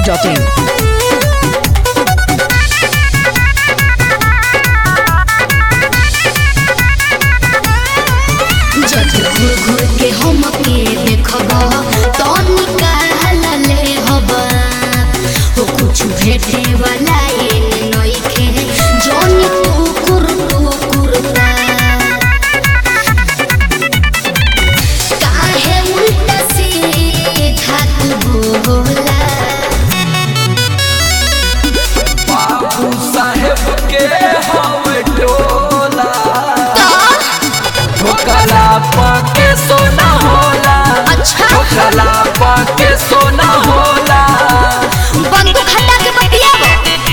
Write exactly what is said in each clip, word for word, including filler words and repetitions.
Dot in. जब घूर घूर के हम के देखब तो निकाल ले हब हो कुछ भेटे वाला ये नइखे जोनी तू कुर तू कुरता काहे उल्टा सीधा तू बोला बाबू साहेब के हवे टोला ठोकला पाके सोना होला। अच्छा ठोकला पाके सोना होला। बंदूक हटा के बतियाबो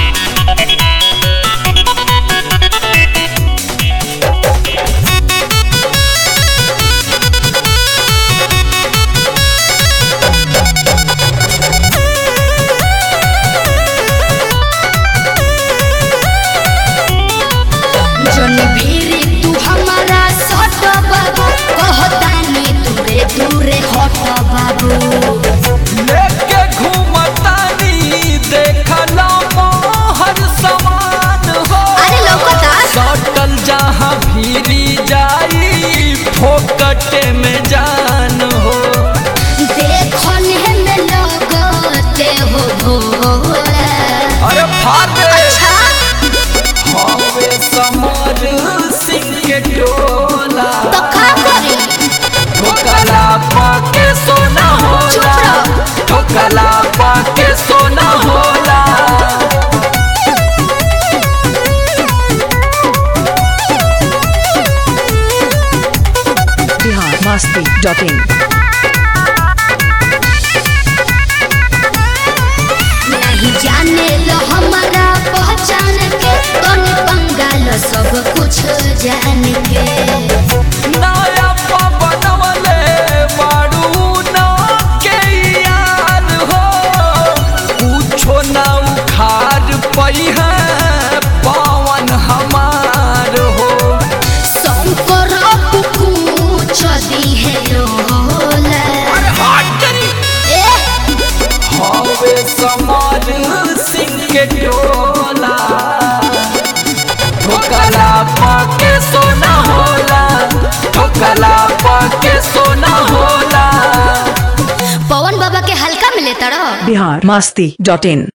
जन भीरी तू हमारा सट बाबू कहतानी दूरे दूरे हट बाबू लेके घूमतानी देखला मोहर समान हो। अरे लौकता सटल जहाँ भीरी जाई फोकटे में जान हो। देखने में लगते हो भोला अरे फाटे अच्छा हवे समर सिंह के टोला तो का करी ठोकला पाके सोना चुप होला। रहो। ठोकला पाके सोना होला। Bihar Masti dot in. नहीं जाने लो हमारा पहचान के तोने बंगाल सब कुछ जान के नया पवनवले बारू ना के यार हो। पूछो ना उखाड़ पई है पवन हमार हो। शंकर कुछ दी है लोला ए हवे समर सिंह के टोला ठोकला पाके सोना होला। ठोकला पाके सोना होला। पवन बाबा के हल्का में लेता रहो। बिहार मस्ती डॉट इन।